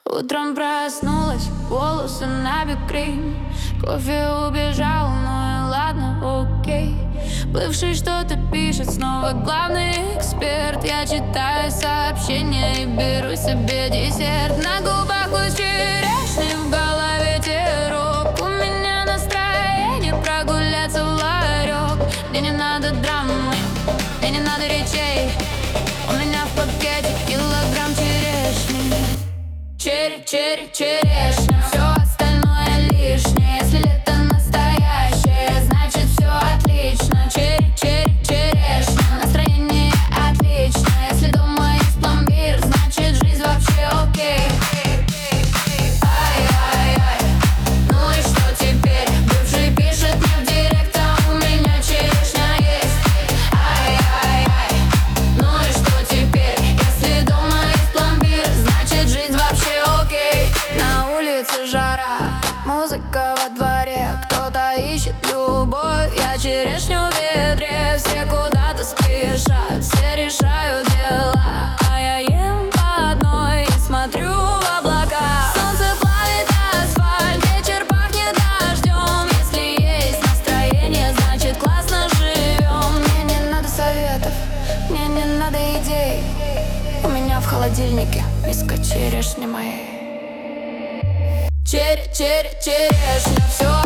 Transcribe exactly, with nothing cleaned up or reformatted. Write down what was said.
Утром проснулась, волосы набекрень. Кофе убежал, ну и ладно, окей. Бывший что-то пишет, снова главный эксперт. Я читаю сообщения и беру себе десерт. На губах луч черешни, в голове терок. У меня настроение прогуляться в ларек. Мне не надо драмы, мне не надо речей. У меня в пакете килограмм черешни. Черри, черри, черешня. Все остальное лишнее. Если лето настоящее, значит все отлично. Черри, черри, черешня. Настроение отличное. Если дома есть пломбир, значит жизнь вообще окей. Ай-ай-ай, ну и что теперь? Бывший пишет мне в директ, а у меня черешня есть. Ай-ай-ай, ну и что теперь? Если дома есть пломбир, значит жизнь вообще окей. На улице жара, музыка во дворе. Кто-то ищет любовь, я черешню в ведре. Все куда-то спешат, все решают дела, а я ем по одной и смотрю в облака. Солнце плавит асфальт, вечер пахнет дождем. Если есть настроение, значит классно живем. Мне не надо советов, мне не надо идей. У меня в холодильнике миска черешни моей. Черри, черри, черешня, все